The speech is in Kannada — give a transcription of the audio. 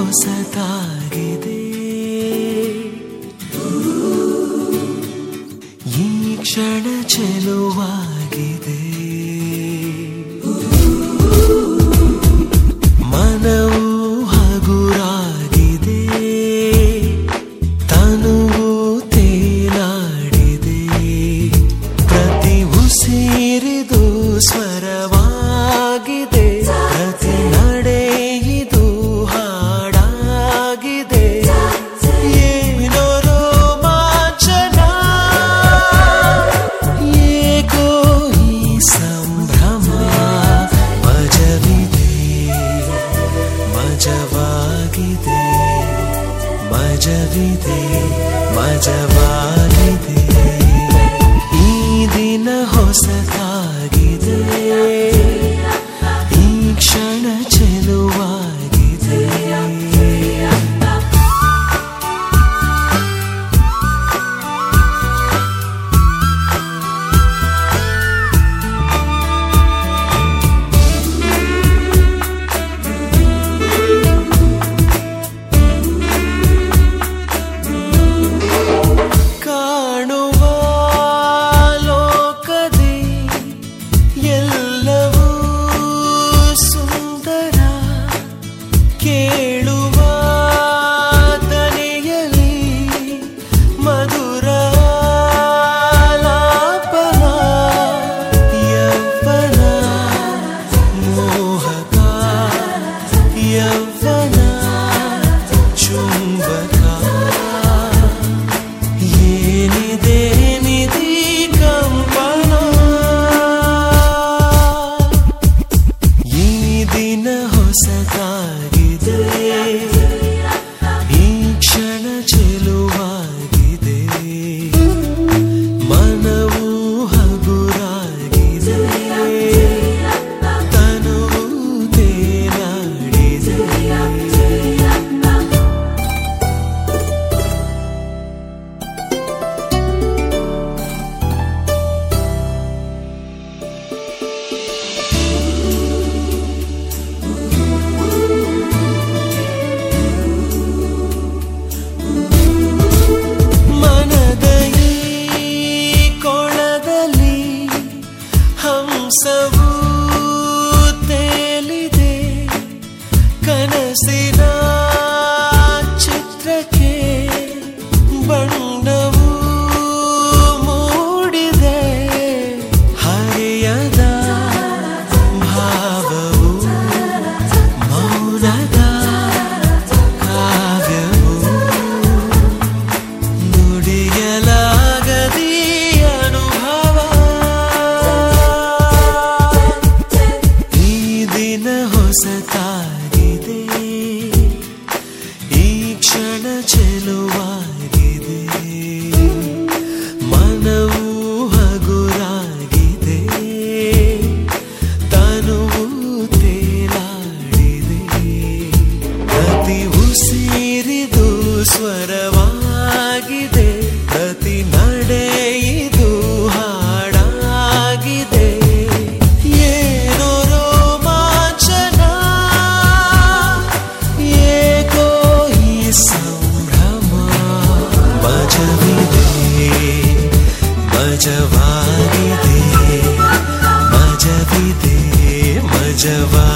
ಹೊಸತಾಗಿದೆ ಈ ಕ್ಷಣ ಚೆಲುವಾಗಿದೆ ಮನವು ಹಗುರಾಗಿದೆ ತನುವು ತೇಲಾಡಿದೆ ಪ್ರತಿ ಉಸಿರಿದು ಸ್ವರವಾಗಿದೆ ಪ್ರತಿ ನಡೆಯಿದು ಹಾಡಾಗಿದೆ ಏನೋ ರೋಮಾಂಚನ ಏಕೋ ಈ ಸಂಭ್ರಮ ಮಜವಿದೆ ಮಜವಾಗಿದೆ ಮಜವಿದೆ ಮಜವಾಗಿದೆ ಈ ದಿನ ಹೊಸತಾಗಿದೆ ಈ ಕ್ಷಣ ಚೆಲುವಾಗಿದೆ ಕಾಣುವ ಲೋಕದಿ ಎಲ್ಲವೂ ಸುಂದರ ಕೇಳುವ ದನಿಯಲ್ಲಿ ಮಧುರ ಲಾಪನ ಯೌವನ ಮೋಹಕ ಯೌವನ ಚುಂಬಕ ಏನಿದೆ ನಿಧಿ ಕಂಪನ ಈ ದಿನ ಹೊಸತಾಗಿದೆ ಈ ಕ್ಷಣ ಚೆಲುವಾಗಿದೆ ಮನವು ಹಗುರಾಗಿದೆ ತನುವು ತೇಲಾಡಿದೆ ಮನದ ಈ ಕೊಳದಲ್ಲಿ ಹಂಸವು ತೇಲಿದೆ ಕನಸಿನ ಚಿತ್ರಕ್ಕೆ ಬಣ್ಣವು ಮೂಡಿದೆ ಹರೆಯದ ಭಾವವು ಮೌನದ ಕಾವ್ಯವು ನುಡಿಯಲಾಗದಿ ಅನುಭವ ಈ ದಿನ ಹೊಸತಾಗಿದೆ ಈ ಕ್ಷಣ ಚೆಲುವಾಗಿದೆ ಮನವು ಹಗುರಾಗಿದೆ ತನುವು ತೇಲಾಡಿದೆ ಪ್ರತಿ ಉಸಿರಿದು ಸ್ವರವಾಗಿದೆ ಪ್ರತಿ ನಡೆಯಿದು ಹಾಡಾಗಿದೆ ಏನೋ ರೋಮಾಂಚನ ಏಕೋ ಈ ಸಂಭ್ರಮ ಮಜವಿದೆ ಮಜವಾಗಿದೆ ಮಜವಿದೆ ಮಜವಾಗಿದೆ